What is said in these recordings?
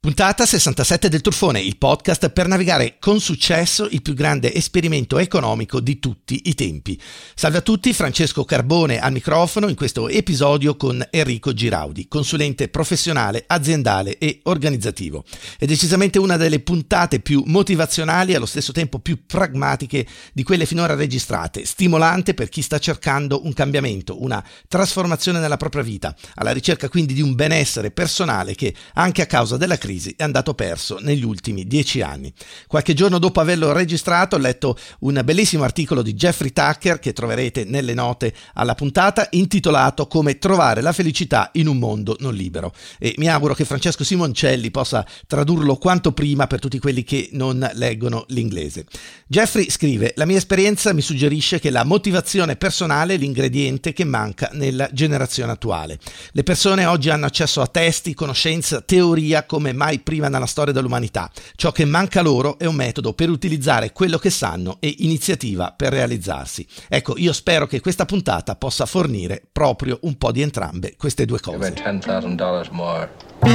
Puntata 67 del Truffone, il podcast per navigare con successo il più grande esperimento economico di tutti i tempi. Salve a tutti, Francesco Carbone al microfono in questo episodio con Enrico Giraudi, consulente professionale, aziendale e organizzativo. È decisamente una delle puntate più motivazionali e allo stesso tempo più pragmatiche di quelle finora registrate, stimolante per chi sta cercando un cambiamento, una trasformazione nella propria vita, alla ricerca quindi di un benessere personale che, anche a causa della crisi, è andato perso negli ultimi 10 anni. Qualche giorno dopo averlo registrato ho letto un bellissimo articolo di Jeffrey Tucker che troverete nelle note alla puntata, intitolato Come trovare la felicità in un mondo non libero, e mi auguro che Francesco Simoncelli possa tradurlo quanto prima per tutti quelli che non leggono l'inglese. Jeffrey scrive: la mia esperienza mi suggerisce che la motivazione personale è l'ingrediente che manca nella generazione attuale. Le persone oggi hanno accesso a testi, conoscenza, teoria come mai prima nella storia dell'umanità. Ciò che manca loro è un metodo per utilizzare quello che sanno e iniziativa per realizzarsi. Ecco, io spero che questa puntata possa fornire proprio un po' di entrambe queste due cose. $10,000 more.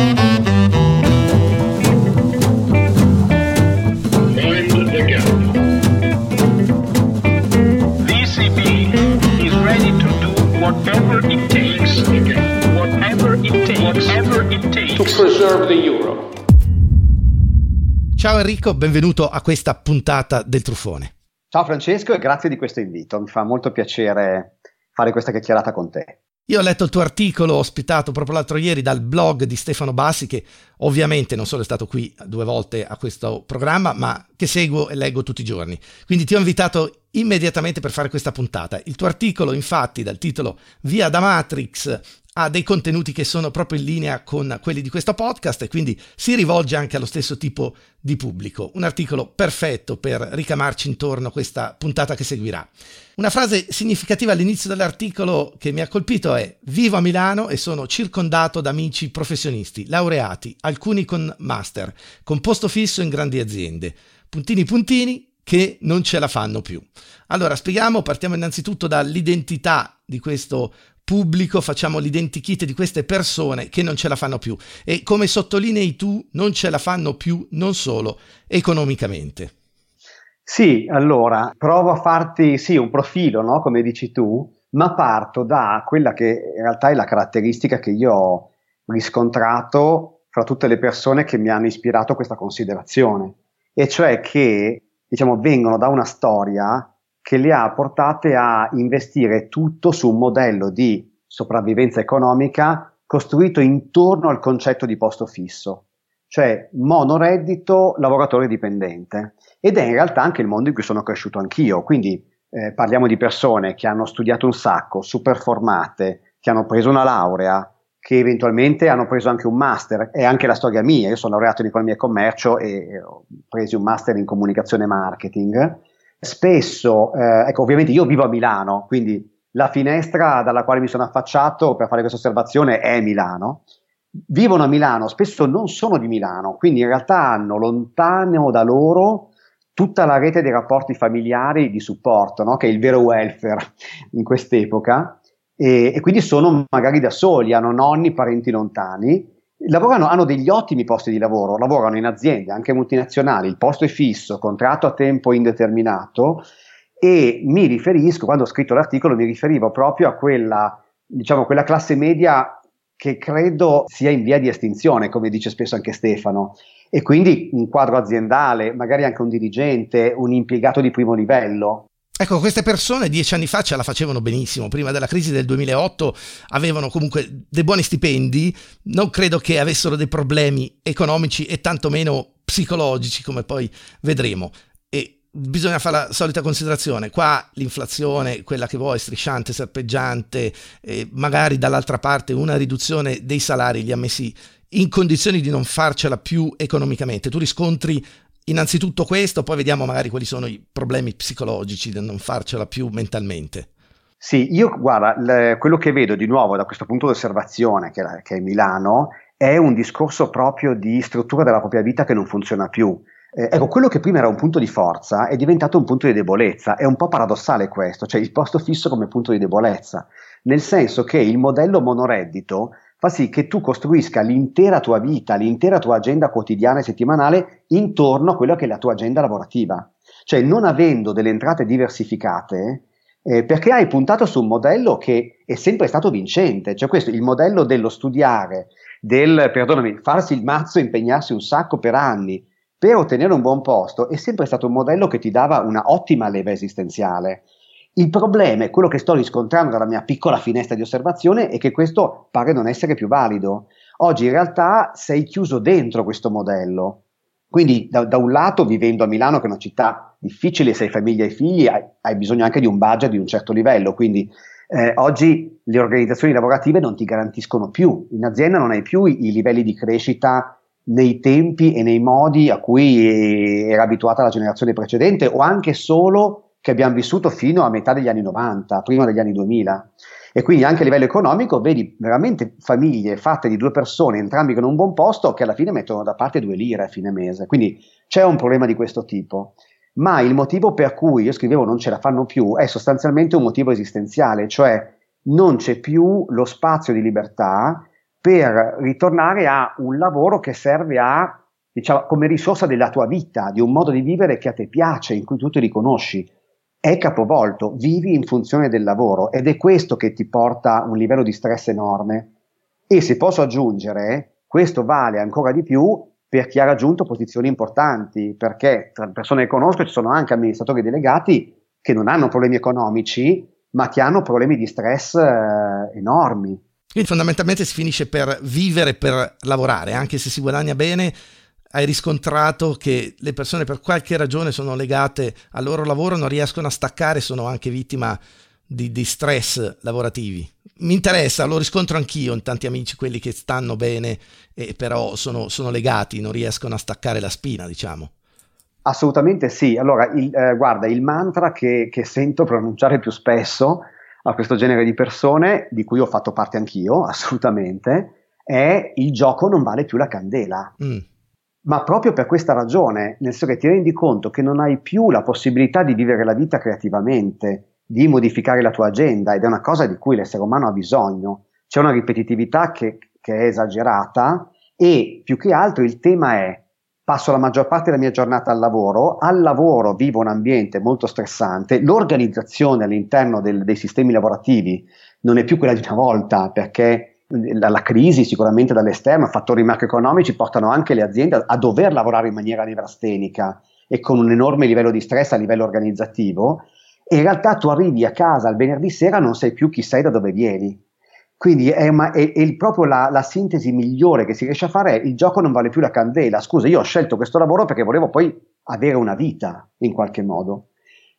Mind the gap. The ECB is ready to do whatever it takes, to preserve the euro. Ciao Enrico, benvenuto a questa puntata del Truffone. Ciao Francesco e grazie di questo invito, mi fa molto piacere fare questa chiacchierata con te. Io ho letto il tuo articolo ospitato proprio l'altro ieri dal blog di Stefano Bassi, che ovviamente non solo è stato qui 2 volte a questo programma, ma che seguo e leggo tutti i giorni. Quindi ti ho invitato immediatamente per fare questa puntata. Il tuo articolo, infatti, dal titolo Via da Matrix, ha dei contenuti che sono proprio in linea con quelli di questo podcast e quindi si rivolge anche allo stesso tipo di pubblico. Un articolo perfetto per ricamarci intorno questa puntata che seguirà. Una frase significativa all'inizio dell'articolo che mi ha colpito è: vivo a Milano e sono circondato da amici professionisti, laureati, alcuni con master, con posto fisso in grandi aziende, puntini che non ce la fanno più. Allora partiamo innanzitutto dall'identità di questo pubblico, facciamo l'identikit di queste persone che non ce la fanno più e, come sottolinei tu, non ce la fanno più non solo economicamente. Sì, allora provo a farti un profilo, no? Come dici tu, ma parto da quella che in realtà è la caratteristica che io ho riscontrato fra tutte le persone che mi hanno ispirato a questa considerazione, e cioè che, diciamo, vengono da una storia che li ha portate a investire tutto su un modello di sopravvivenza economica costruito intorno al concetto di posto fisso, cioè monoreddito, lavoratore dipendente, ed è in realtà anche il mondo in cui sono cresciuto anch'io. Quindi parliamo di persone che hanno studiato un sacco, super formate, che hanno preso una laurea, che eventualmente hanno preso anche un master. È anche la storia mia, io sono laureato in economia e commercio e ho preso un master in comunicazione e marketing. Spesso, ovviamente io vivo a Milano, quindi la finestra dalla quale mi sono affacciato per fare questa osservazione è Milano. Vivono a Milano, spesso non sono di Milano, quindi in realtà hanno lontano da loro tutta la rete dei rapporti familiari di supporto, no? Che è il vero welfare in quest'epoca, e quindi sono magari da soli, hanno nonni, parenti lontani. Hanno degli ottimi posti di lavoro, lavorano in aziende anche multinazionali, il posto è fisso, contratto a tempo indeterminato, e mi riferisco, quando ho scritto l'articolo, mi riferivo proprio a quella classe media che credo sia in via di estinzione, come dice spesso anche Stefano, e quindi un quadro aziendale, magari anche un dirigente, un impiegato di primo livello. Ecco, queste persone 10 anni fa ce la facevano benissimo, prima della crisi del 2008 avevano comunque dei buoni stipendi, non credo che avessero dei problemi economici e tantomeno psicologici, come poi vedremo. E bisogna fare la solita considerazione: qua l'inflazione, quella che vuoi, strisciante, serpeggiante, magari dall'altra parte una riduzione dei salari li ha messi in condizioni di non farcela più economicamente. Tu riscontri innanzitutto questo, poi vediamo magari quali sono i problemi psicologici di non farcela più mentalmente. Sì, io guarda, quello che vedo di nuovo da questo punto di osservazione, che è Milano, è un discorso proprio di struttura della propria vita che non funziona più. Quello che prima era un punto di forza è diventato un punto di debolezza. È un po' paradossale questo, cioè il posto fisso come punto di debolezza, nel senso che il modello monoreddito fa sì che tu costruisca l'intera tua vita, l'intera tua agenda quotidiana e settimanale intorno a quella che è la tua agenda lavorativa. Cioè non avendo delle entrate diversificate, perché hai puntato su un modello che è sempre stato vincente, cioè questo, il modello dello studiare, farsi il mazzo e impegnarsi un sacco per anni per ottenere un buon posto, è sempre stato un modello che ti dava una ottima leva esistenziale. Il problema è quello che sto riscontrando dalla mia piccola finestra di osservazione, è che questo pare non essere più valido. Oggi in realtà sei chiuso dentro questo modello. Quindi da un lato, vivendo a Milano, che è una città difficile, se hai famiglia e figli, hai bisogno anche di un budget di un certo livello, quindi oggi le organizzazioni lavorative non ti garantiscono più, in azienda non hai più i livelli di crescita nei tempi e nei modi a cui era abituata la generazione precedente, o anche solo che abbiamo vissuto fino a metà degli anni 90, prima degli anni 2000. E quindi anche a livello economico vedi veramente famiglie fatte di 2 persone, entrambi con un buon posto, che alla fine mettono da parte 2 lire a fine mese. Quindi c'è un problema di questo tipo. Ma il motivo per cui io scrivevo non ce la fanno più è sostanzialmente un motivo esistenziale, cioè non c'è più lo spazio di libertà per ritornare a un lavoro che serve a, diciamo, come risorsa della tua vita, di un modo di vivere che a te piace, in cui tu ti riconosci. È capovolto, vivi in funzione del lavoro, ed è questo che ti porta a un livello di stress enorme. E se posso aggiungere, questo vale ancora di più per chi ha raggiunto posizioni importanti, perché tra le persone che conosco ci sono anche amministratori delegati che non hanno problemi economici, ma che hanno problemi di stress enormi. Quindi fondamentalmente si finisce per vivere per lavorare, anche se si guadagna bene. Hai riscontrato che le persone per qualche ragione sono legate al loro lavoro, non riescono a staccare, sono anche vittima di stress lavorativi. Mi interessa, lo riscontro anch'io in tanti amici, quelli che stanno bene e però sono legati, non riescono a staccare la spina, diciamo. Assolutamente sì. Allora, guarda, il mantra che sento pronunciare più spesso a questo genere di persone, di cui ho fatto parte anch'io, assolutamente, è: il gioco non vale più la candela. Ma proprio per questa ragione, nel senso che ti rendi conto che non hai più la possibilità di vivere la vita creativamente, di modificare la tua agenda, ed è una cosa di cui l'essere umano ha bisogno. C'è una ripetitività che è esagerata, e più che altro il tema è: passo la maggior parte della mia giornata al lavoro vivo un ambiente molto stressante, l'organizzazione all'interno dei sistemi lavorativi non è più quella di una volta, perché la crisi sicuramente dall'esterno, fattori macroeconomici portano anche le aziende a dover lavorare in maniera nevrastenica e con un enorme livello di stress a livello organizzativo, e in realtà tu arrivi a casa il venerdì sera, non sai più chi sei, da dove vieni. Quindi è proprio la sintesi migliore che si riesce a fare è: il gioco non vale più la candela. Scusa, io ho scelto questo lavoro perché volevo poi avere una vita in qualche modo.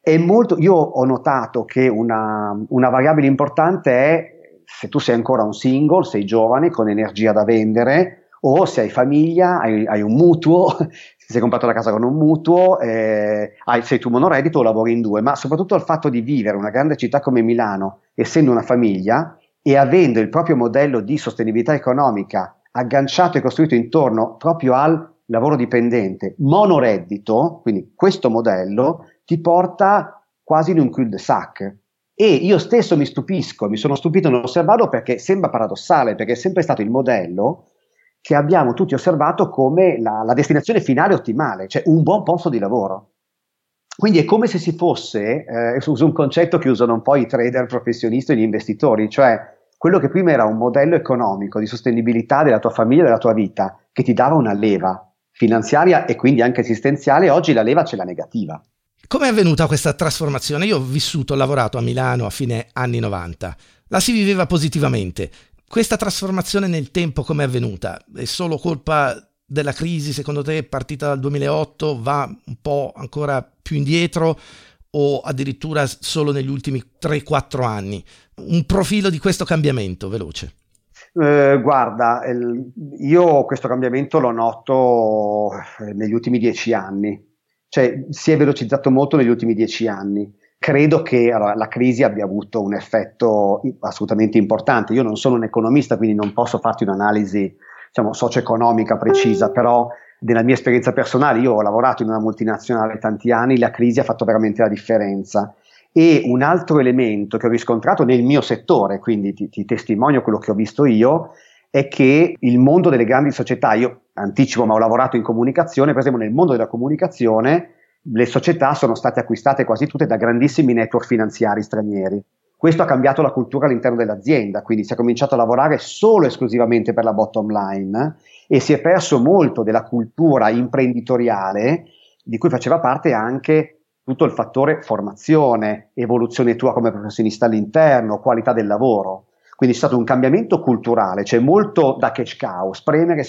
Io ho notato che una variabile importante è: se tu sei ancora un single, sei giovane, con energia da vendere, o se hai famiglia, hai un mutuo, se sei comprato la casa con un mutuo, sei tu monoreddito o lavori in 2, ma soprattutto il fatto di vivere una grande città come Milano, essendo una famiglia e avendo il proprio modello di sostenibilità economica agganciato e costruito intorno proprio al lavoro dipendente, monoreddito, quindi questo modello ti porta quasi in un cul-de-sac. E io stesso mi sono stupito nell'osservarlo, perché sembra paradossale, perché è sempre stato il modello che abbiamo tutti osservato come la destinazione finale ottimale, cioè un buon posto di lavoro. Quindi è come se si fosse, uso un concetto che usano un po' i trader professionisti e gli investitori, cioè quello che prima era un modello economico di sostenibilità della tua famiglia, della tua vita, che ti dava una leva finanziaria e quindi anche esistenziale, oggi la leva ce l'ha negativa. Come è avvenuta questa trasformazione? Io ho lavorato a Milano a fine anni 90, la si viveva positivamente. Questa trasformazione nel tempo come è avvenuta? È solo colpa della crisi, secondo te, partita dal 2008, va un po' ancora più indietro, o addirittura solo negli ultimi 3-4 anni? Un profilo di questo cambiamento veloce. Guarda, io questo cambiamento lo noto negli ultimi 10 anni. Cioè, si è velocizzato molto negli ultimi 10 anni. Credo che la crisi abbia avuto un effetto assolutamente importante. Io non sono un economista, quindi non posso farti un'analisi, diciamo, socio-economica precisa, però nella mia esperienza personale, io ho lavorato in una multinazionale tanti anni, la crisi ha fatto veramente la differenza. E un altro elemento che ho riscontrato nel mio settore, quindi ti testimonio quello che ho visto io, è che il mondo delle grandi società, io anticipo ma ho lavorato in comunicazione, per esempio nel mondo della comunicazione le società sono state acquistate quasi tutte da grandissimi network finanziari stranieri. Questo ha cambiato la cultura all'interno dell'azienda, quindi si è cominciato a lavorare solo e esclusivamente per la bottom line e si è perso molto della cultura imprenditoriale di cui faceva parte anche tutto il fattore formazione, evoluzione tua come professionista all'interno, qualità del lavoro. Quindi c'è stato un cambiamento culturale, c'è molto da cash cow, spremere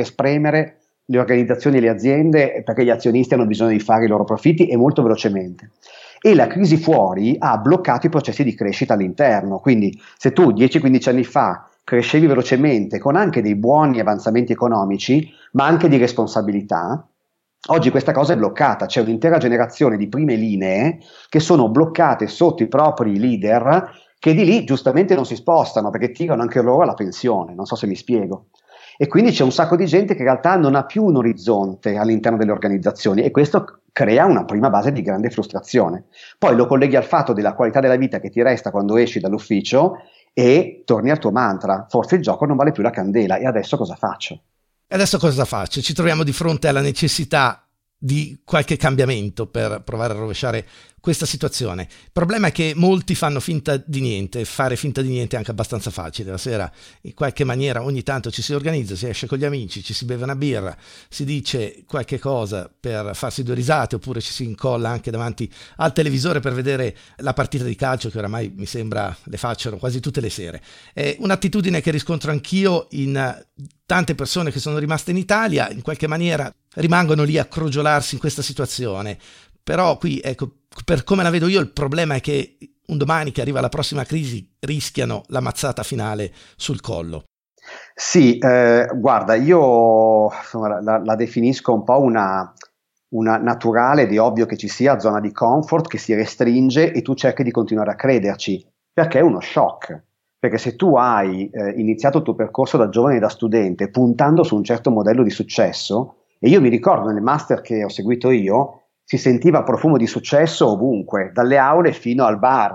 le organizzazioni e le aziende perché gli azionisti hanno bisogno di fare i loro profitti e molto velocemente. E la crisi fuori ha bloccato i processi di crescita all'interno, quindi se tu 10-15 anni fa crescevi velocemente con anche dei buoni avanzamenti economici, ma anche di responsabilità, oggi questa cosa è bloccata, c'è un'intera generazione di prime linee che sono bloccate sotto i propri leader che di lì giustamente non si spostano perché tirano anche loro alla pensione, non so se mi spiego. E quindi c'è un sacco di gente che in realtà non ha più un orizzonte all'interno delle organizzazioni e questo crea una prima base di grande frustrazione. Poi lo colleghi al fatto della qualità della vita che ti resta quando esci dall'ufficio e torni al tuo mantra, forse il gioco non vale più la candela e adesso cosa faccio? E adesso cosa faccio? Ci troviamo di fronte alla necessità di qualche cambiamento per provare a rovesciare questa situazione. Il problema è che molti fanno finta di niente, fare finta di niente è anche abbastanza facile. La sera in qualche maniera ogni tanto ci si organizza, si esce con gli amici, ci si beve una birra, si dice qualche cosa per farsi due risate oppure ci si incolla anche davanti al televisore per vedere la partita di calcio che oramai mi sembra le facciano quasi tutte le sere. È un'attitudine che riscontro anch'io in tante persone che sono rimaste in Italia, in qualche maniera rimangono lì a crogiolarsi in questa situazione. Però qui, ecco, per come la vedo io, il problema è che un domani che arriva la prossima crisi rischiano la mazzata finale sul collo. Sì, guarda, io insomma, la definisco un po' una naturale ed è ovvio che ci sia zona di comfort che si restringe e tu cerchi di continuare a crederci, perché è uno shock. Perché se tu hai iniziato il tuo percorso da giovane e da studente puntando su un certo modello di successo, e io mi ricordo nelle master che ho seguito io, si sentiva profumo di successo ovunque, dalle aule fino al bar,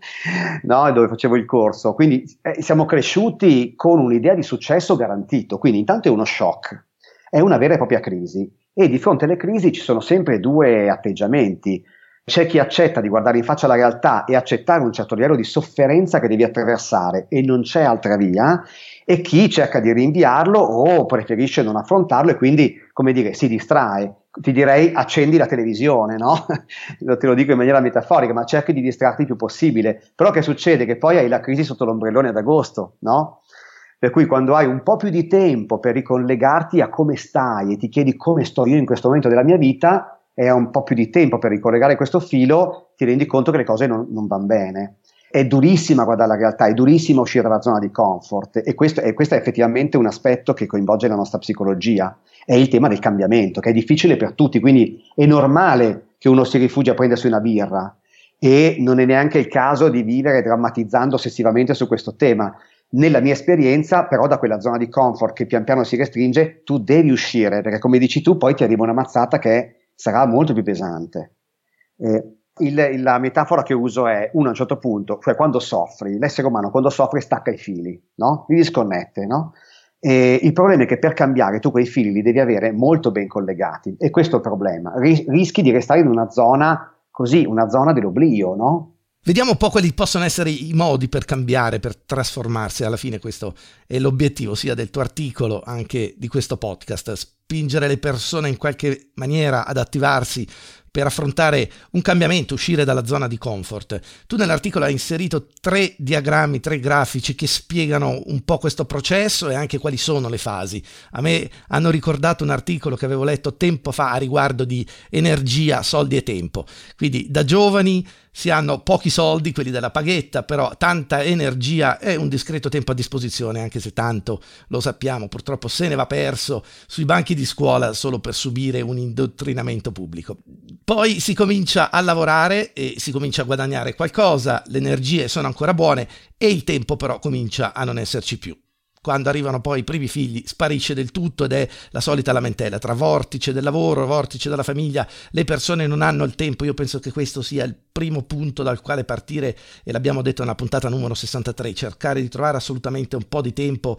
no? Dove facevo il corso. Quindi siamo cresciuti con un'idea di successo garantito. Quindi intanto è uno shock, è una vera e propria crisi. E di fronte alle crisi ci sono sempre due atteggiamenti. C'è chi accetta di guardare in faccia la realtà e accettare un certo livello di sofferenza che devi attraversare e non c'è altra via, e chi cerca di rinviarlo o preferisce non affrontarlo e quindi, come dire, si distrae. Ti direi accendi la televisione, no? Te lo dico in maniera metaforica, ma cerchi di distrarti il più possibile. Però che succede? Che poi hai la crisi sotto l'ombrellone ad agosto, no? Per cui quando hai un po' più di tempo per ricollegarti a come stai e ti chiedi come sto io in questo momento della mia vita, e hai un po' più di tempo per ricollegare questo filo, ti rendi conto che le cose non vanno bene. È durissima guardare la realtà, è durissima uscire dalla zona di comfort e questo è effettivamente un aspetto che coinvolge la nostra psicologia. È il tema del cambiamento, che è difficile per tutti, quindi è normale che uno si rifugi a prendersi una birra e non è neanche il caso di vivere drammatizzando ossessivamente su questo tema. Nella mia esperienza, però, da quella zona di comfort che pian piano si restringe, tu devi uscire, perché come dici tu, poi ti arriva una mazzata che sarà molto più pesante. La metafora che uso è, uno a un certo punto, cioè quando soffri, l'essere umano quando soffre stacca i fili, no? Li disconnette, no? E il problema è che per cambiare tu quei fili li devi avere molto ben collegati e questo è il problema, rischi di restare in una zona così, una zona dell'oblio, no? Vediamo un po' quali possono essere i modi per cambiare, per trasformarsi. Alla fine questo è l'obiettivo sia del tuo articolo, anche di questo podcast, spingere le persone in qualche maniera ad attivarsi per affrontare un cambiamento, uscire dalla zona di comfort. Tu nell'articolo hai inserito 3 diagrammi, 3 grafici che spiegano un po' questo processo e anche quali sono le fasi. A me hanno ricordato un articolo che avevo letto tempo fa a riguardo di energia, soldi e tempo. Quindi da giovani si hanno pochi soldi, quelli della paghetta, però tanta energia e un discreto tempo a disposizione, anche se tanto, lo sappiamo, purtroppo se ne va perso sui banchi di scuola solo per subire un indottrinamento pubblico. Poi si comincia a lavorare e si comincia a guadagnare qualcosa, le energie sono ancora buone e il tempo però comincia a non esserci più. Quando arrivano poi i primi figli sparisce del tutto ed è la solita lamentela tra vortice del lavoro, vortice della famiglia, le persone non hanno il tempo. Io penso che questo sia il primo punto dal quale partire e l'abbiamo detto nella puntata numero 63, cercare di trovare assolutamente un po' di tempo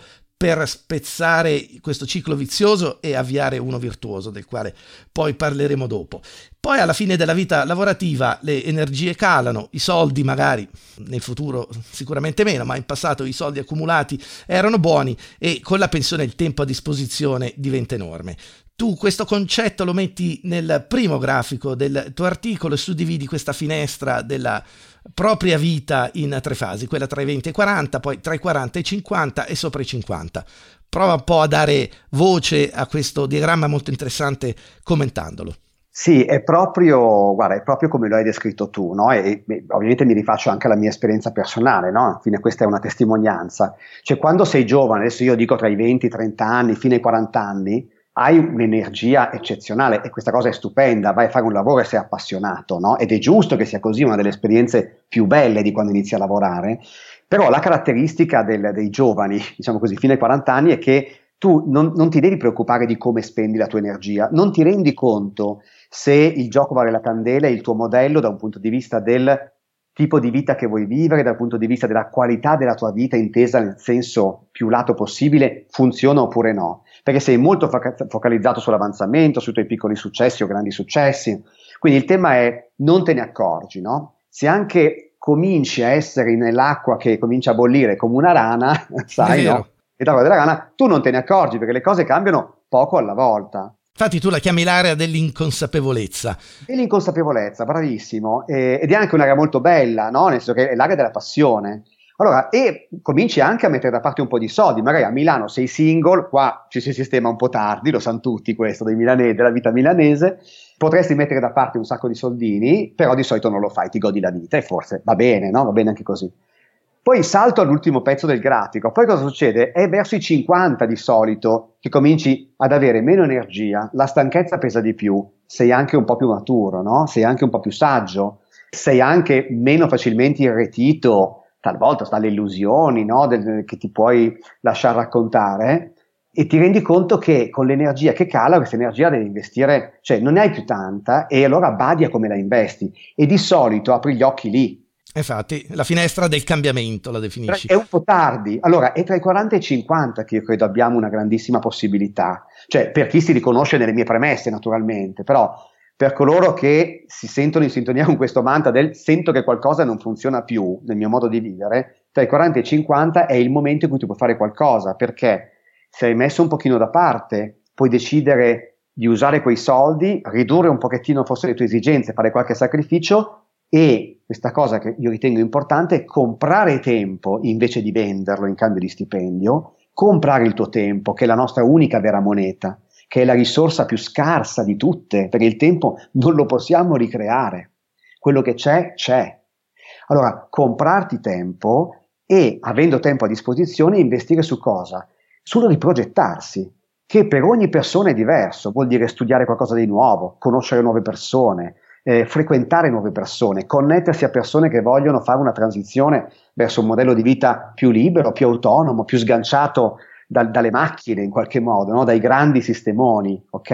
per spezzare questo ciclo vizioso e avviare uno virtuoso, del quale poi parleremo dopo. Poi alla fine della vita lavorativa le energie calano, i soldi magari, nel futuro sicuramente meno, ma in passato i soldi accumulati erano buoni e con la pensione il tempo a disposizione diventa enorme. Tu questo concetto lo metti nel primo grafico del tuo articolo e suddividi questa finestra della propria vita in 3 fasi, quella tra i 20 e i 40, poi tra i 40 e i 50 e sopra i 50. Prova un po' a dare voce a questo diagramma molto interessante commentandolo. Sì, guarda, è proprio come lo hai descritto tu, no? E ovviamente mi rifaccio anche alla mia esperienza personale, no? Alla fine questa è una testimonianza. Cioè, quando sei giovane, adesso io dico tra i 20 e i 30 anni, fino ai 40 anni, hai un'energia eccezionale e questa cosa è stupenda, vai a fare un lavoro e sei appassionato, no? Ed è giusto che sia così, una delle esperienze più belle di quando inizi a lavorare, però la caratteristica dei giovani, diciamo così, fino ai 40 anni è che tu non ti devi preoccupare di come spendi la tua energia, non ti rendi conto se il gioco vale la candela e il tuo modello da un punto di vista del tipo di vita che vuoi vivere, dal punto di vista della qualità della tua vita intesa nel senso più lato possibile, funziona oppure no, perché sei molto focalizzato sull'avanzamento, sui tuoi piccoli successi o grandi successi, quindi il tema è non te ne accorgi, no? Se anche cominci a essere nell'acqua che comincia a bollire come una rana, sai, no? E l'acqua della rana, tu non te ne accorgi perché le cose cambiano poco alla volta. Infatti tu la chiami l'area dell'inconsapevolezza. E l'inconsapevolezza, bravissimo, ed è anche un'area molto bella, no? Nel senso che è l'area della passione. Allora, e cominci anche a mettere da parte un po' di soldi, magari a Milano sei single, qua ci si sistema un po' tardi, lo sanno tutti questo della vita milanese, potresti mettere da parte un sacco di soldini, però di solito non lo fai, ti godi la vita e forse va bene, no? Va bene anche così. Poi salto all'ultimo pezzo del grafico, poi cosa succede? È verso i 50 di solito che cominci ad avere meno energia, la stanchezza pesa di più, sei anche un po' più maturo, no? Sei anche un po' più saggio, sei anche meno facilmente irretito, talvolta dalle illusioni, no? Che ti puoi lasciar raccontare, e ti rendi conto che con l'energia che cala, questa energia devi investire, cioè non ne hai più tanta e allora badi a come la investi e di solito apri gli occhi lì. Infatti, la finestra del cambiamento la definisci. È un po' tardi, allora è tra i 40 e i 50 che io credo abbiamo una grandissima possibilità, cioè per chi si riconosce nelle mie premesse naturalmente, però per coloro che si sentono in sintonia con questo mantra del sento che qualcosa non funziona più nel mio modo di vivere, tra i 40 e i 50 è il momento in cui tu puoi fare qualcosa, perché se hai messo un pochino da parte puoi decidere di usare quei soldi, ridurre un pochettino forse le tue esigenze, fare qualche sacrificio. E questa cosa che io ritengo importante è comprare tempo invece di venderlo in cambio di stipendio, comprare il tuo tempo, che è la nostra unica vera moneta, che è la risorsa più scarsa di tutte, perché il tempo non lo possiamo ricreare. Quello che c'è. Allora, comprarti tempo e, avendo tempo a disposizione, investire su cosa? Sul riprogettarsi, che per ogni persona è diverso, vuol dire studiare qualcosa di nuovo, conoscere nuove persone, frequentare nuove persone, connettersi a persone che vogliono fare una transizione verso un modello di vita più libero, più autonomo, più sganciato dalle macchine in qualche modo, no? Dai grandi sistemoni, ok?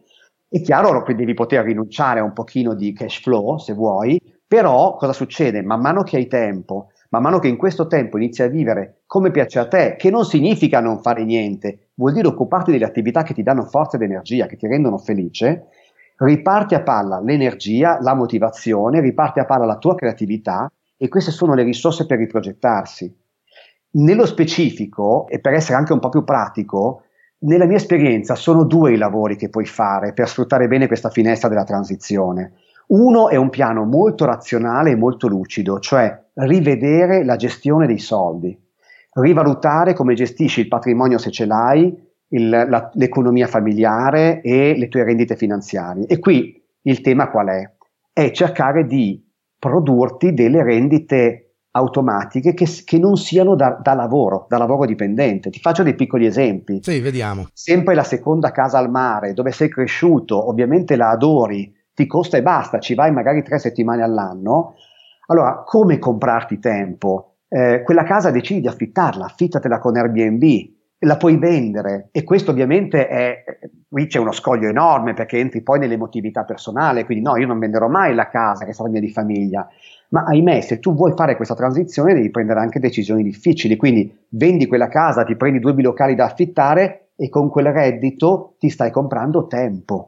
È chiaro che devi poter rinunciare a un pochino di cash flow se vuoi, però cosa succede? Man mano che hai tempo, man mano che in questo tempo inizi a vivere come piace a te, che non significa non fare niente, vuol dire occuparti delle attività che ti danno forza ed energia, che ti rendono felice, riparti a palla l'energia, la motivazione, riparti a palla la tua creatività e queste sono le risorse per riprogettarsi. Nello specifico, e per essere anche un po' più pratico, nella mia esperienza sono 2 i lavori che puoi fare per sfruttare bene questa finestra della transizione. Uno è un piano molto razionale e molto lucido, cioè rivedere la gestione dei soldi, rivalutare come gestisci il patrimonio se ce l'hai, l'economia familiare e le tue rendite finanziarie. E qui il tema qual è? È cercare di produrti delle rendite automatiche che non siano da lavoro dipendente. Ti faccio dei piccoli esempi. Sì, vediamo. Sempre la seconda casa al mare, dove sei cresciuto, ovviamente la adori, ti costa e basta, ci vai magari 3 settimane all'anno. Allora, come comprarti tempo? Quella casa decidi di affittarla, affittatela con Airbnb, la puoi vendere, e questo ovviamente qui c'è uno scoglio enorme, perché entri poi nell'emotività personale, quindi no, io non venderò mai la casa che sarà mia di famiglia, ma ahimè, se tu vuoi fare questa transizione devi prendere anche decisioni difficili, quindi vendi quella casa, ti prendi 2 bilocali da affittare e con quel reddito ti stai comprando tempo,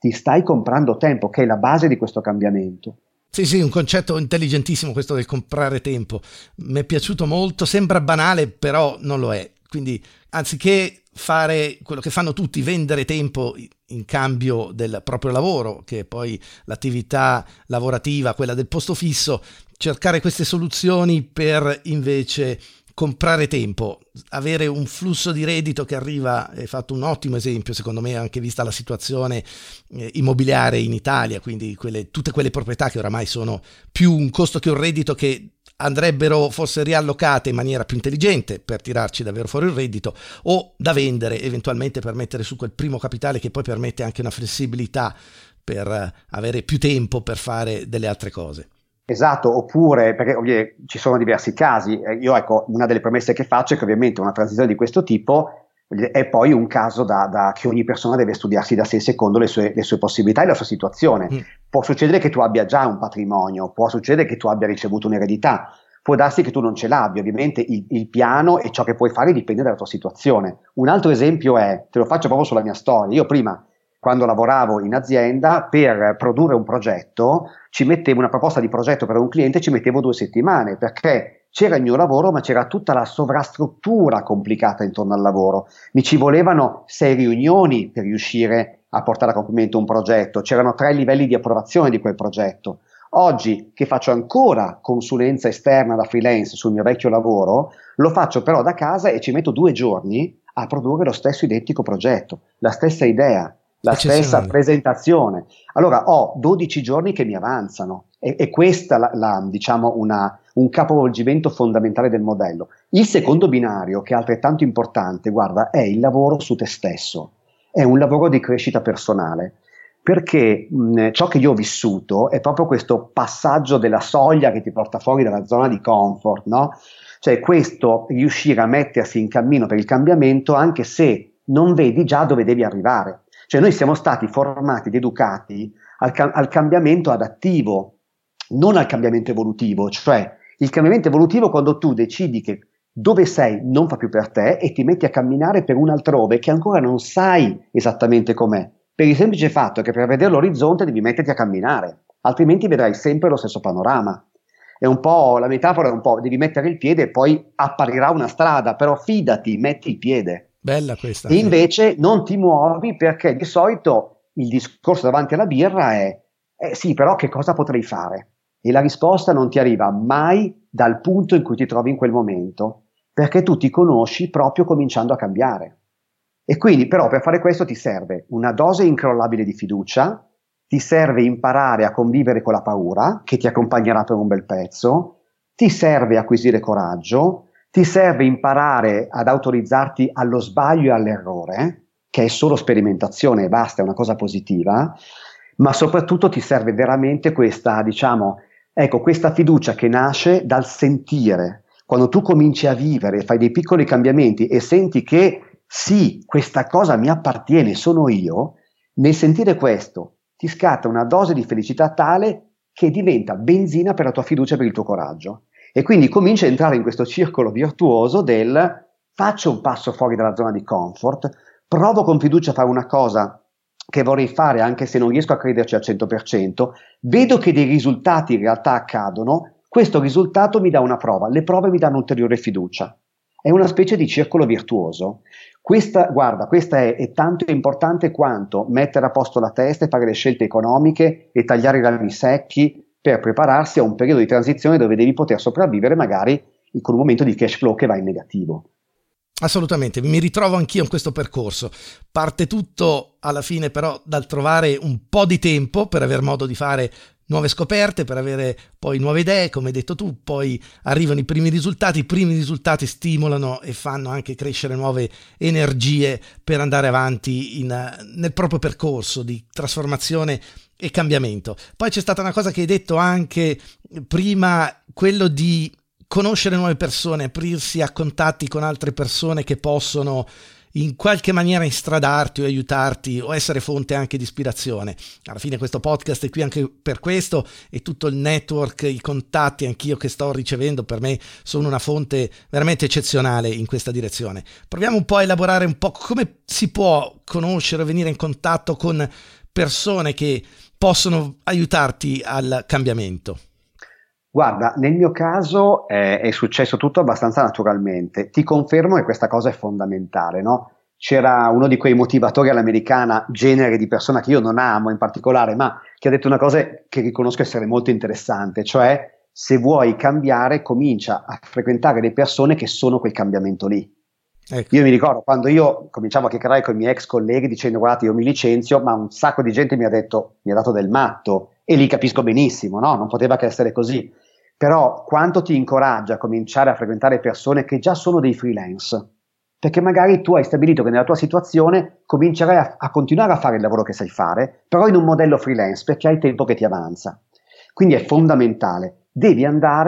che è la base di questo cambiamento. Sì, un concetto intelligentissimo questo del comprare tempo, mi è piaciuto molto, sembra banale però non lo è, quindi anziché fare quello che fanno tutti, vendere tempo in cambio del proprio lavoro, che è poi l'attività lavorativa, quella del posto fisso, cercare queste soluzioni per invece comprare tempo, avere un flusso di reddito che arriva. Hai fatto un ottimo esempio, secondo me, anche vista la situazione immobiliare in Italia, quindi tutte quelle proprietà che oramai sono più un costo che un reddito, che andrebbero forse riallocate in maniera più intelligente per tirarci davvero fuori il reddito, o da vendere eventualmente per mettere su quel primo capitale che poi permette anche una flessibilità per avere più tempo per fare delle altre cose. Esatto, oppure, perché ci sono diversi casi, io ecco, una delle premesse che faccio è che ovviamente una transizione di questo tipo è poi un caso che ogni persona deve studiarsi da sé secondo le sue possibilità e la sua situazione. Può succedere che tu abbia già un patrimonio, può succedere che tu abbia ricevuto un'eredità, può darsi che tu non ce l'abbia, ovviamente il piano e ciò che puoi fare dipende dalla tua situazione. Un altro esempio te lo faccio proprio sulla mia storia, io prima, quando lavoravo in azienda, per produrre un progetto, ci mettevo una proposta di progetto per un cliente, ci mettevo 2 settimane, perché c'era il mio lavoro, ma c'era tutta la sovrastruttura complicata intorno al lavoro. Mi ci volevano 6 riunioni per riuscire a portare a compimento un progetto, c'erano 3 livelli di approvazione di quel progetto. Oggi, che faccio ancora consulenza esterna da freelance sul mio vecchio lavoro, lo faccio però da casa e ci metto 2 giorni a produrre lo stesso identico progetto, la stessa idea, la stessa presentazione. Allora ho 12 giorni che mi avanzano, e questa diciamo un capovolgimento fondamentale del modello. Il secondo binario, che è altrettanto importante, guarda, è il lavoro su te stesso, è un lavoro di crescita personale, perché ciò che io ho vissuto è proprio questo passaggio della soglia che ti porta fuori dalla zona di comfort, no? Cioè questo riuscire a mettersi in cammino per il cambiamento anche se non vedi già dove devi arrivare. Cioè noi siamo stati formati ed educati al cambiamento adattivo, non al cambiamento evolutivo. Cioè il cambiamento evolutivo quando tu decidi che dove sei non fa più per te e ti metti a camminare per un altrove che ancora non sai esattamente com'è, per il semplice fatto che per vedere l'orizzonte devi metterti a camminare, altrimenti vedrai sempre lo stesso panorama. È un po' la metafora, è un po' devi mettere il piede e poi apparirà una strada, però fidati, metti il piede. Bella questa. E invece non ti muovi, perché di solito il discorso davanti alla birra è sì, però che cosa potrei fare? E la risposta non ti arriva mai dal punto in cui ti trovi in quel momento, perché tu ti conosci proprio cominciando a cambiare. E quindi però per fare questo ti serve una dose incrollabile di fiducia, ti serve imparare a convivere con la paura, che ti accompagnerà per un bel pezzo, ti serve acquisire coraggio, ti serve imparare ad autorizzarti allo sbaglio e all'errore, che è solo sperimentazione e basta, è una cosa positiva, ma soprattutto ti serve veramente questa, diciamo, questa fiducia che nasce dal sentire. Quando tu cominci a vivere, fai dei piccoli cambiamenti e senti che sì, questa cosa mi appartiene, sono io, nel sentire questo ti scatta una dose di felicità tale che diventa benzina per la tua fiducia e per il tuo coraggio. E quindi cominci a entrare in questo circolo virtuoso del faccio un passo fuori dalla zona di comfort, provo con fiducia a fare una cosa che vorrei fare anche se non riesco a crederci al 100%, vedo che dei risultati in realtà accadono, questo risultato mi dà una prova, le prove mi danno ulteriore fiducia. È una specie di circolo virtuoso. Questa è tanto importante quanto mettere a posto la testa e fare le scelte economiche e tagliare i rami secchi per prepararsi a un periodo di transizione dove devi poter sopravvivere magari con un momento di cash flow che va in negativo. Assolutamente, mi ritrovo anch'io in questo percorso. Parte tutto alla fine però dal trovare un po' di tempo per aver modo di fare nuove scoperte, per avere poi nuove idee, come hai detto tu, poi arrivano i primi risultati stimolano e fanno anche crescere nuove energie per andare avanti nel proprio percorso di trasformazione e cambiamento. Poi c'è stata una cosa che hai detto anche prima, quello di conoscere nuove persone, aprirsi a contatti con altre persone che possono in qualche maniera instradarti o aiutarti o essere fonte anche di ispirazione. Alla fine questo podcast è qui anche per questo, e tutto il network, i contatti anch'io che sto ricevendo per me sono una fonte veramente eccezionale in questa direzione. Proviamo un po' a elaborare un po' come si può conoscere o venire in contatto con persone che possono aiutarti al cambiamento. Guarda, nel mio caso è successo tutto abbastanza naturalmente. Ti confermo che questa cosa è fondamentale, no? C'era uno di quei motivatori all'americana, genere di persona che io non amo in particolare, ma che ha detto una cosa che riconosco essere molto interessante, cioè se vuoi cambiare comincia a frequentare le persone che sono quel cambiamento lì. Ecco. Io mi ricordo quando io cominciavo a chiacchierare con i miei ex colleghi dicendo guardate io mi licenzio, ma un sacco di gente mi ha dato del matto, e li capisco benissimo, no? Non poteva che essere così. Però quanto ti incoraggia a cominciare a frequentare persone che già sono dei freelance, perché magari tu hai stabilito che nella tua situazione comincerai a continuare a fare il lavoro che sai fare, però in un modello freelance, perché hai tempo che ti avanza. Quindi è fondamentale, devi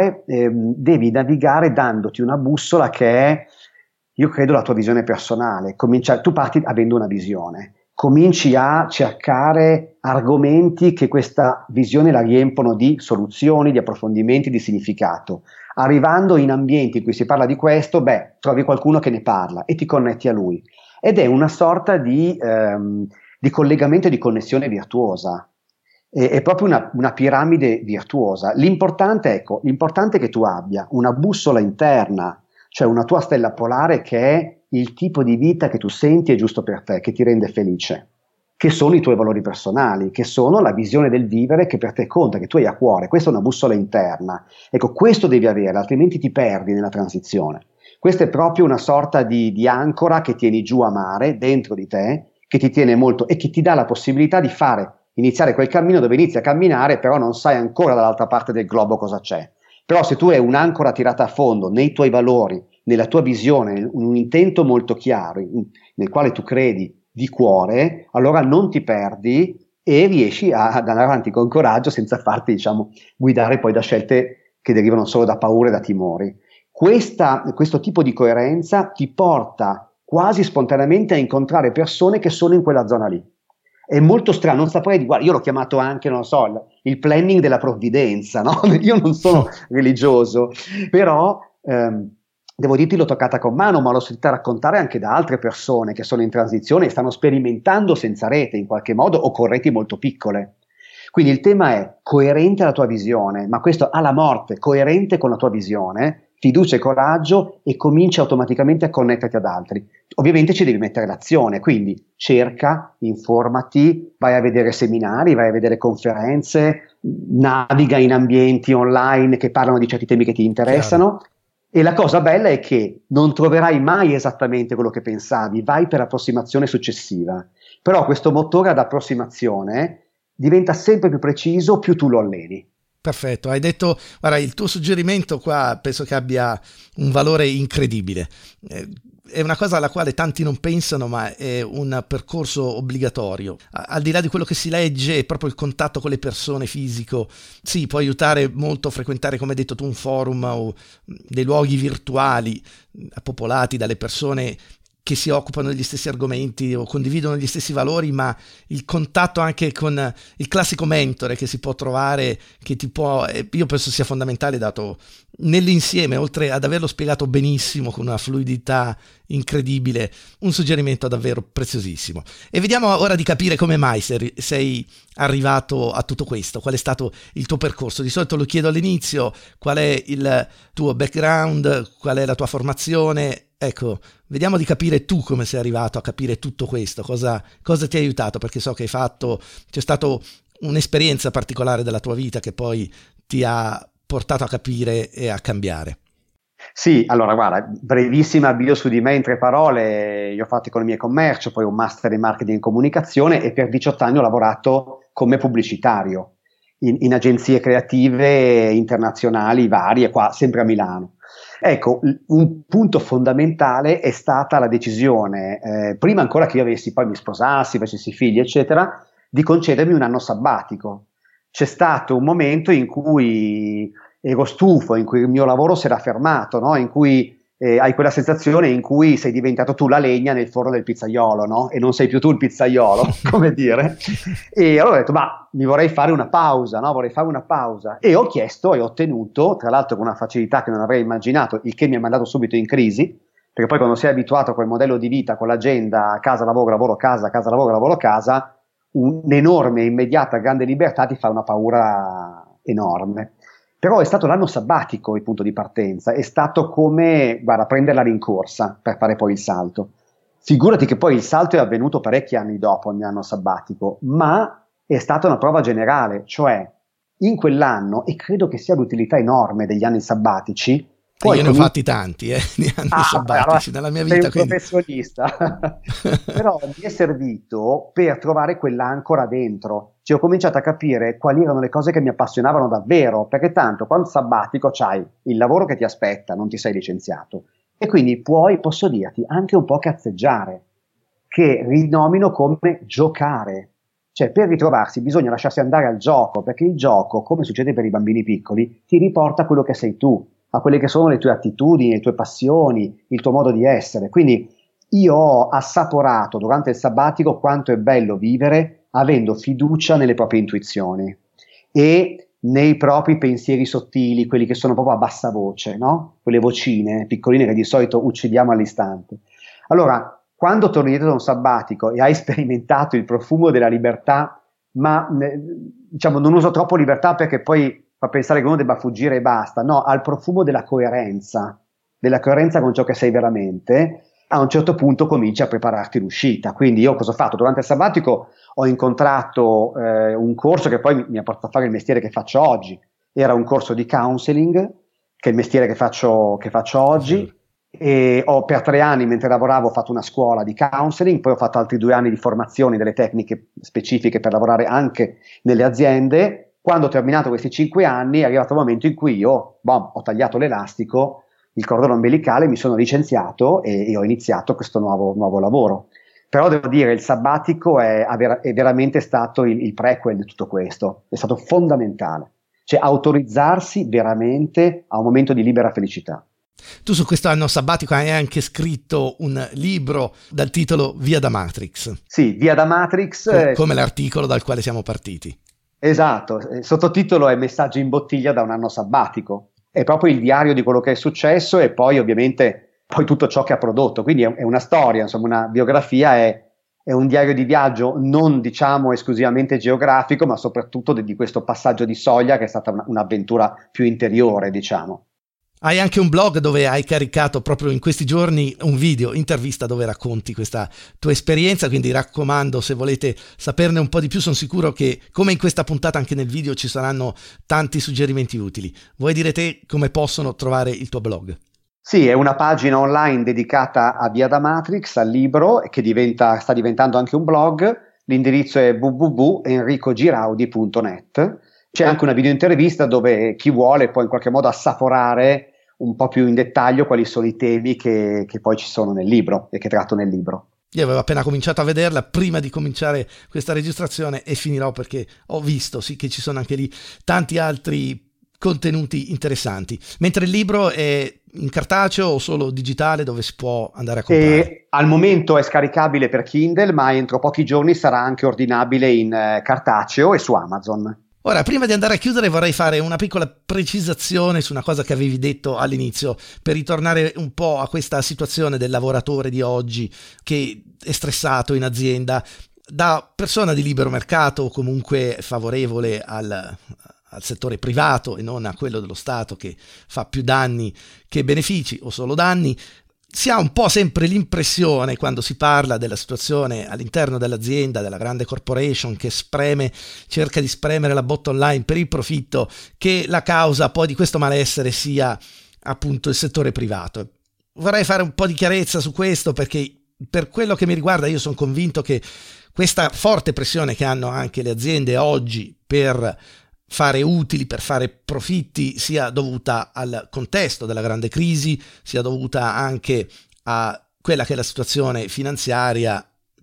navigare dandoti una bussola che è, io credo, la tua visione personale. Tu parti avendo una visione, cominci a cercare argomenti che questa visione la riempono di soluzioni, di approfondimenti, di significato. Arrivando in ambienti in cui si parla di questo, trovi qualcuno che ne parla e ti connetti a lui. Ed è una sorta di collegamento e di connessione virtuosa. È proprio una piramide virtuosa. L'importante è che tu abbia una bussola interna, cioè una tua stella polare che è il tipo di vita che tu senti è giusto per te, che ti rende felice, che sono i tuoi valori personali, che sono la visione del vivere che per te conta, che tu hai a cuore. Questa è una bussola interna. Ecco, questo devi avere, altrimenti ti perdi nella transizione. Questa è proprio una sorta di ancora che tieni giù a mare dentro di te, che ti tiene molto e che ti dà la possibilità di iniziare quel cammino dove inizi a camminare, però non sai ancora dall'altra parte del globo cosa c'è. Però se tu hai un'ancora tirata a fondo nei tuoi valori, nella tua visione, un intento molto chiaro nel quale tu credi di cuore, allora non ti perdi e riesci ad andare avanti con coraggio senza farti, guidare poi da scelte che derivano solo da paure e da timori. Questo tipo di coerenza ti porta quasi spontaneamente a incontrare persone che sono in quella zona lì. È molto strano, non saprei, guarda, io l'ho chiamato anche, non so, il planning della provvidenza, no? Io non sono religioso, però devo dirti l'ho toccata con mano, ma l'ho sentita raccontare anche da altre persone che sono in transizione e stanno sperimentando senza rete in qualche modo o con reti molto piccole. Quindi il tema è coerente alla tua visione, ma questo alla morte, coerente con la tua visione, fiducia e coraggio, e cominci automaticamente a connetterti ad altri. Ovviamente ci devi mettere l'azione, quindi cerca, informati, vai a vedere seminari, vai a vedere conferenze, naviga in ambienti online che parlano di certi temi che ti interessano. Chiaro. E la cosa bella è che non troverai mai esattamente quello che pensavi, vai per approssimazione successiva. Però questo motore ad approssimazione diventa sempre più preciso più tu lo alleni. Perfetto, hai detto, guarda, il tuo suggerimento qua penso che abbia un valore incredibile. È una cosa alla quale tanti non pensano, ma è un percorso obbligatorio. Al di là di quello che si legge, è proprio il contatto con le persone fisico. Sì, può aiutare molto a frequentare, come hai detto tu, un forum o dei luoghi virtuali popolati dalle persone che si occupano degli stessi argomenti o condividono gli stessi valori, ma il contatto anche con il classico mentore che si può trovare, che ti può, io penso sia fondamentale, dato nell'insieme, oltre ad averlo spiegato benissimo con una fluidità incredibile, un suggerimento davvero preziosissimo. E vediamo ora di capire come mai sei arrivato a tutto questo, qual è stato il tuo percorso. Di solito lo chiedo all'inizio, qual è il tuo background, qual è la tua formazione. Ecco, vediamo di capire tu come sei arrivato a capire tutto questo, cosa ti ha aiutato, perché so che c'è stato un'esperienza particolare della tua vita che poi ti ha portato a capire e a cambiare. Sì, allora guarda, brevissima bio su di me in 3 parole. Io ho fatto economia e commercio, poi un master in marketing e comunicazione e per 18 anni ho lavorato come pubblicitario in agenzie creative internazionali varie, qua sempre a Milano. Ecco, un punto fondamentale è stata la decisione, prima ancora che io poi mi sposassi, facessi figli, eccetera, di concedermi un anno sabbatico. C'è stato un momento in cui ero stufo, in cui il mio lavoro si era fermato, no? In cui hai quella sensazione in cui sei diventato tu la legna nel forno del pizzaiolo, no? E non sei più tu il pizzaiolo, come dire. E allora ho detto, ma mi vorrei fare una pausa, no? Vorrei fare una pausa. E ho chiesto e ho ottenuto, tra l'altro con una facilità che non avrei immaginato, il che mi ha mandato subito in crisi, perché poi quando sei abituato a quel modello di vita, con l'agenda casa, lavoro, casa, casa, lavoro, casa, un'enorme, immediata, grande libertà ti fa una paura enorme. Però è stato l'anno sabbatico il punto di partenza, è stato come, guarda, prenderla rincorsa per fare poi il salto. Figurati che poi il salto è avvenuto parecchi anni dopo il mio anno sabbatico, ma è stata una prova generale, cioè in quell'anno, e credo che sia l'utilità enorme degli anni sabbatici. Poi io ne ho fatti tanti di anni sabbatici nella mia vita. Sei un professionista. Però mi è servito per trovare quell'ancora dentro. Cioè, ho cominciato a capire quali erano le cose che mi appassionavano davvero, perché tanto quando sabbatico c'hai il lavoro che ti aspetta, non ti sei licenziato, e quindi posso dirti, anche un po' cazzeggiare, che rinomino come giocare. Cioè, per ritrovarsi bisogna lasciarsi andare al gioco, perché il gioco, come succede per i bambini piccoli, ti riporta a quello che sei tu, a quelle che sono le tue attitudini, le tue passioni, il tuo modo di essere. Quindi io ho assaporato durante il sabbatico quanto è bello vivere avendo fiducia nelle proprie intuizioni e nei propri pensieri sottili, quelli che sono proprio a bassa voce, no? Quelle vocine piccoline che di solito uccidiamo all'istante. Allora, quando torni dietro da un sabbatico e hai sperimentato il profumo della libertà, ma diciamo non uso troppo libertà perché poi fa pensare che uno debba fuggire e basta, no, al profumo della coerenza con ciò che sei veramente, a un certo punto cominci a prepararti l'uscita. Quindi io cosa ho fatto? Durante il sabbatico ho incontrato un corso che poi mi ha portato a fare il mestiere che faccio oggi. Era un corso di counseling, che è il mestiere che faccio oggi, e per 3 anni mentre lavoravo ho fatto una scuola di counseling, poi ho fatto altri 2 anni di formazione delle tecniche specifiche per lavorare anche nelle aziende. Quando ho terminato questi 5 anni è arrivato il momento in cui io ho tagliato l'elastico, il cordone ombelicale, mi sono licenziato e ho iniziato questo nuovo lavoro. Però devo dire, il sabbatico è veramente stato il prequel di tutto questo, è stato fondamentale, cioè autorizzarsi veramente a un momento di libera felicità. Tu su questo anno sabbatico hai anche scritto un libro dal titolo Via da Matrix. Sì, Via da Matrix. Come l'articolo dal quale siamo partiti. Esatto, il sottotitolo è Messaggi in bottiglia da un anno sabbatico, è proprio il diario di quello che è successo e poi ovviamente poi tutto ciò che ha prodotto, quindi è una storia, insomma una biografia, è un diario di viaggio non diciamo esclusivamente geografico, ma soprattutto di questo passaggio di soglia che è stata un'avventura più interiore, diciamo. Hai anche un blog dove hai caricato proprio in questi giorni un video, intervista dove racconti questa tua esperienza, quindi raccomando, se volete saperne un po' di più, sono sicuro che come in questa puntata anche nel video ci saranno tanti suggerimenti utili. Vuoi dire te come possono trovare il tuo blog? Sì, è una pagina online dedicata a Via da Matrix, al libro, che sta diventando anche un blog. L'indirizzo è www.enricogiraudi.net. C'è anche una video intervista dove chi vuole può in qualche modo assaporare un po' più in dettaglio quali sono i temi che poi ci sono nel libro e che tratto nel libro. Io avevo appena cominciato a vederla prima di cominciare questa registrazione e finirò perché ho visto sì che ci sono anche lì tanti altri contenuti interessanti. Mentre il libro è in cartaceo o solo digitale, dove si può andare a comprare? Al momento è scaricabile per Kindle, ma entro pochi giorni sarà anche ordinabile in cartaceo e su Amazon. Ora, prima di andare a chiudere vorrei fare una piccola precisazione su una cosa che avevi detto all'inizio, per ritornare un po' a questa situazione del lavoratore di oggi che è stressato in azienda. Da persona di libero mercato o comunque favorevole al settore privato e non a quello dello Stato che fa più danni che benefici o solo danni, si ha un po' sempre l'impressione, quando si parla della situazione all'interno dell'azienda, della grande corporation che cerca di spremere la bottom line per il profitto, che la causa poi di questo malessere sia appunto il settore privato. Vorrei fare un po' di chiarezza su questo, perché per quello che mi riguarda io sono convinto che questa forte pressione che hanno anche le aziende oggi per fare utili, per fare profitti, sia dovuta al contesto della grande crisi, sia dovuta anche a quella che è la situazione finanziaria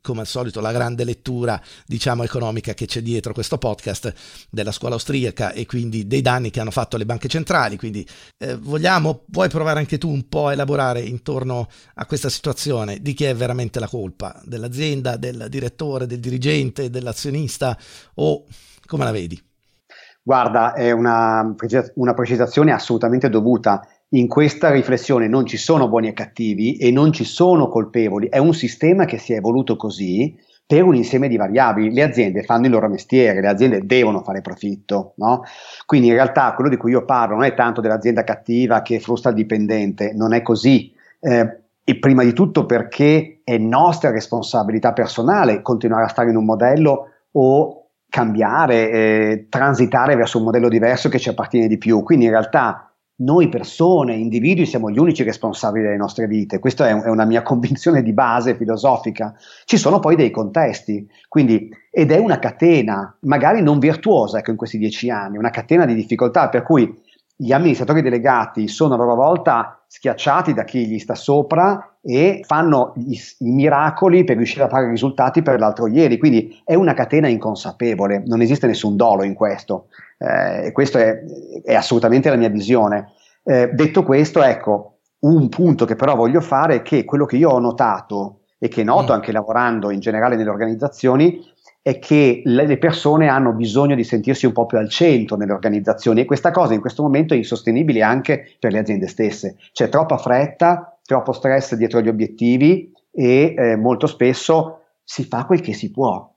come al solito la grande lettura, diciamo, economica che c'è dietro questo podcast della scuola austriaca e quindi dei danni che hanno fatto le banche centrali. Quindi vuoi provare anche tu un po' a elaborare intorno a questa situazione di chi è veramente la colpa, dell'azienda, del direttore, del dirigente, dell'azionista, o come la vedi? Guarda, è una precisazione assolutamente dovuta. In questa riflessione non ci sono buoni e cattivi e non ci sono colpevoli, è un sistema che si è evoluto così per un insieme di variabili. Le aziende fanno il loro mestiere, le aziende devono fare profitto, no? Quindi in realtà quello di cui io parlo non è tanto dell'azienda cattiva che frusta il dipendente, non è così, e prima di tutto perché è nostra responsabilità personale continuare a stare in un modello o cambiare, transitare verso un modello diverso che ci appartiene di più. Quindi in realtà noi persone, individui, siamo gli unici responsabili delle nostre vite. Questa è una mia convinzione di base filosofica. Ci sono poi dei contesti, quindi, ed è una catena, magari non virtuosa, ecco, in questi 10 anni, una catena di difficoltà per cui gli amministratori delegati sono a loro volta schiacciati da chi gli sta sopra e fanno i miracoli per riuscire a fare risultati per l'altro ieri. Quindi è una catena inconsapevole, non esiste nessun dolo in questo. Questo è assolutamente la mia visione. Detto questo, ecco, un punto che però voglio fare è che quello che io ho notato e che noto anche lavorando in generale nelle organizzazioni è che le persone hanno bisogno di sentirsi un po' più al centro nelle organizzazioni, e questa cosa in questo momento è insostenibile anche per le aziende stesse. C'è troppa fretta, troppo stress dietro gli obiettivi e molto spesso si fa quel che si può,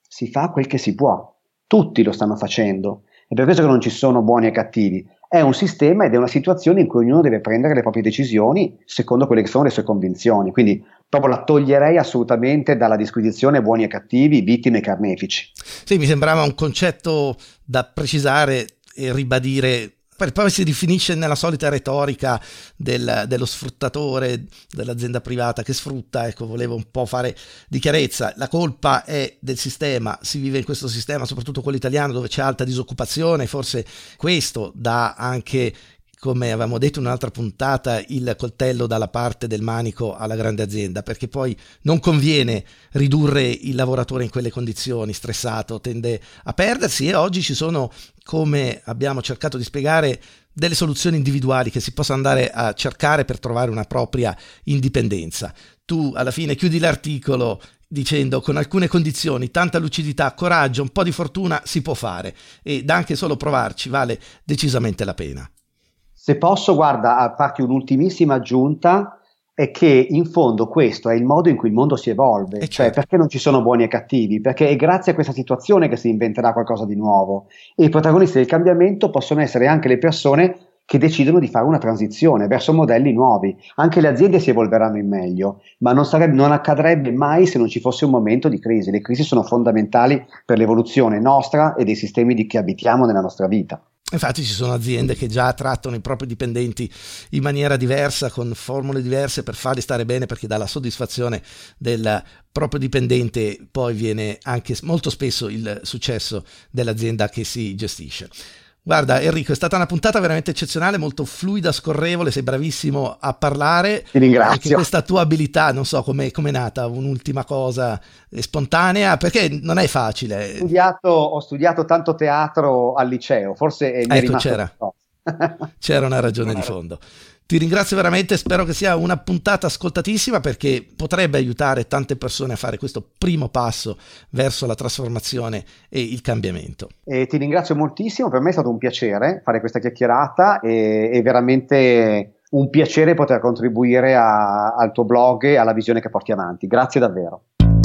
tutti lo stanno facendo. È per questo che non ci sono buoni e cattivi, è un sistema ed è una situazione in cui ognuno deve prendere le proprie decisioni secondo quelle che sono le sue convinzioni, quindi proprio la toglierei assolutamente dalla disquisizione buoni e cattivi, vittime e carnefici. Sì, mi sembrava un concetto da precisare e ribadire. Poi si rifinisce nella solita retorica dello sfruttatore, dell'azienda privata che sfrutta. Ecco, volevo un po' fare di chiarezza. La colpa è del sistema, si vive in questo sistema, soprattutto quello italiano, dove c'è alta disoccupazione. Forse questo dà anche, come avevamo detto in un'altra puntata, il coltello dalla parte del manico alla grande azienda, perché poi non conviene ridurre il lavoratore in quelle condizioni, stressato, tende a perdersi. E oggi ci sono, come abbiamo cercato di spiegare, delle soluzioni individuali che si possono andare a cercare per trovare una propria indipendenza. Tu alla fine chiudi l'articolo dicendo: con alcune condizioni, tanta lucidità, coraggio, un po' di fortuna si può fare, ed anche solo provarci vale decisamente la pena. Se posso, guarda, a farti un'ultimissima aggiunta, è che in fondo questo è il modo in cui il mondo si evolve, cioè perché non ci sono buoni e cattivi, perché è grazie a questa situazione che si inventerà qualcosa di nuovo, e i protagonisti del cambiamento possono essere anche le persone che decidono di fare una transizione verso modelli nuovi. Anche le aziende si evolveranno in meglio, ma non accadrebbe mai se non ci fosse un momento di crisi. Le crisi sono fondamentali per l'evoluzione nostra e dei sistemi che abitiamo nella nostra vita. Infatti ci sono aziende che già trattano i propri dipendenti in maniera diversa, con formule diverse per farli stare bene, perché dalla soddisfazione del proprio dipendente poi viene anche molto spesso il successo dell'azienda che si gestisce. Guarda Enrico, è stata una puntata veramente eccezionale, molto fluida, scorrevole, sei bravissimo a parlare. Ti ringrazio. Anche questa tua abilità, non so com'è nata, un'ultima cosa spontanea, perché non è facile. Ho studiato tanto teatro al liceo, forse mi è rimasto c'era una ragione di fondo. Ti ringrazio veramente, spero che sia una puntata ascoltatissima, perché potrebbe aiutare tante persone a fare questo primo passo verso la trasformazione e il cambiamento. E ti ringrazio moltissimo, per me è stato un piacere fare questa chiacchierata e veramente un piacere poter contribuire al tuo blog e alla visione che porti avanti. Grazie davvero.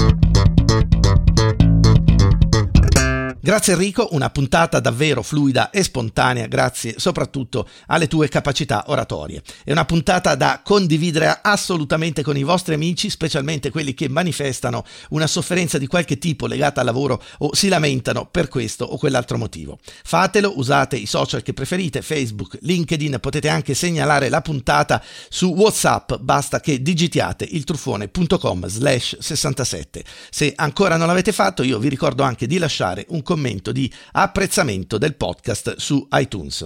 Grazie Enrico, una puntata davvero fluida e spontanea, grazie soprattutto alle tue capacità oratorie. È una puntata da condividere assolutamente con i vostri amici, specialmente quelli che manifestano una sofferenza di qualche tipo legata al lavoro o si lamentano per questo o quell'altro motivo. Fatelo, usate i social che preferite, Facebook, LinkedIn, potete anche segnalare la puntata su WhatsApp, basta che digitiate iltruffone.com/67. Se ancora non l'avete fatto, io vi ricordo anche di lasciare un commento di apprezzamento del podcast su iTunes.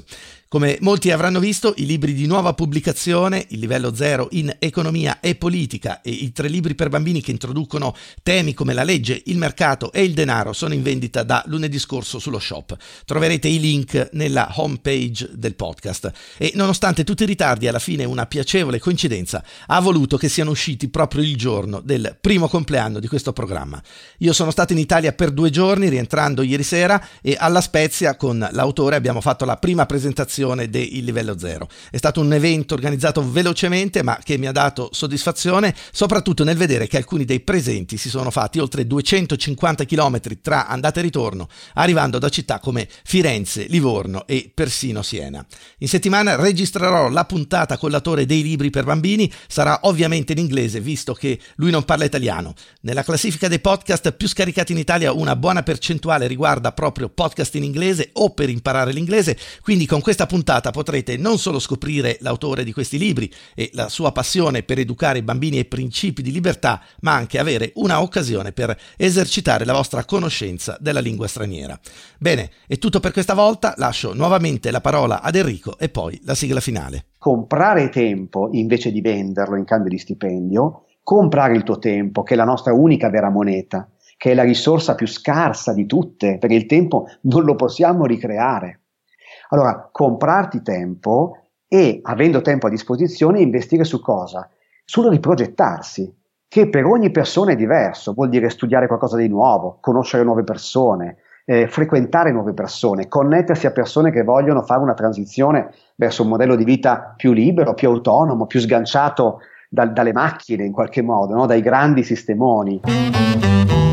Come molti avranno visto, i libri di nuova pubblicazione, il livello 0 in economia e politica e i 3 libri per bambini che introducono temi come la legge, il mercato e il denaro sono in vendita da lunedì scorso sullo shop. Troverete i link nella homepage del podcast. E nonostante tutti i ritardi, alla fine una piacevole coincidenza ha voluto che siano usciti proprio il giorno del primo compleanno di questo programma. Io sono stato in Italia per 2 giorni, rientrando ieri sera, e alla Spezia con l'autore abbiamo fatto la prima presentazione del livello 0. È stato un evento organizzato velocemente, ma che mi ha dato soddisfazione, soprattutto nel vedere che alcuni dei presenti si sono fatti oltre 250 km tra andata e ritorno, arrivando da città come Firenze, Livorno e persino Siena. In settimana registrerò la puntata con l'autore dei libri per bambini, sarà ovviamente in inglese visto che lui non parla italiano. Nella classifica dei podcast più scaricati in Italia una buona percentuale riguarda proprio podcast in inglese o per imparare l'inglese, quindi con questa puntata potrete non solo scoprire l'autore di questi libri e la sua passione per educare i bambini ai principi di libertà, ma anche avere una occasione per esercitare la vostra conoscenza della lingua straniera. Bene, è tutto per questa volta, lascio nuovamente la parola ad Enrico e poi la sigla finale. Comprare tempo invece di venderlo in cambio di stipendio, comprare il tuo tempo, che è la nostra unica vera moneta, che è la risorsa più scarsa di tutte, perché il tempo non lo possiamo ricreare. Allora, comprarti tempo e, avendo tempo a disposizione, investire su cosa? Sul riprogettarsi, che per ogni persona è diverso, vuol dire studiare qualcosa di nuovo, conoscere nuove persone, frequentare nuove persone, connettersi a persone che vogliono fare una transizione verso un modello di vita più libero, più autonomo, più sganciato dalle macchine in qualche modo, no? Dai grandi sistemoni.